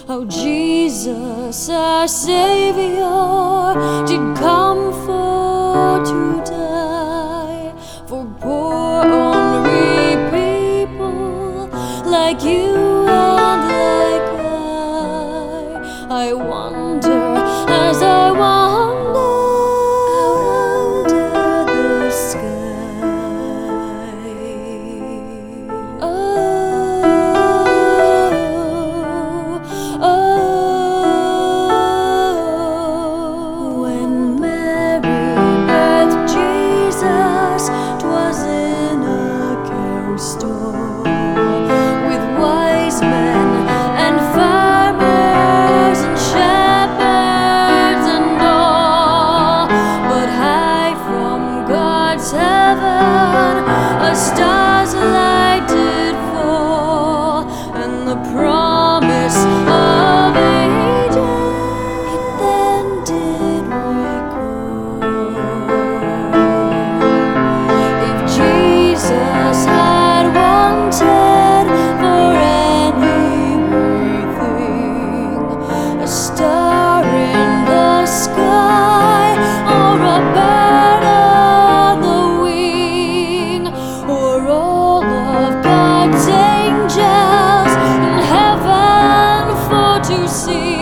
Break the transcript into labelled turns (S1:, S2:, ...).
S1: how Jesus, our Savior, did come for to die for poor, hungry people like you and like I wonder as I wander out under the sky. When Mary birthed Jesus, 'twas in a cow stall, with wise men and farmers and shepherds and all. But high from God's heaven a star's light did fall, and the promise of Eden it then did recall. If Jesus had wanted for anything, a star in the sky, or a bird on the wing, or all of God's angels in heaven for to see,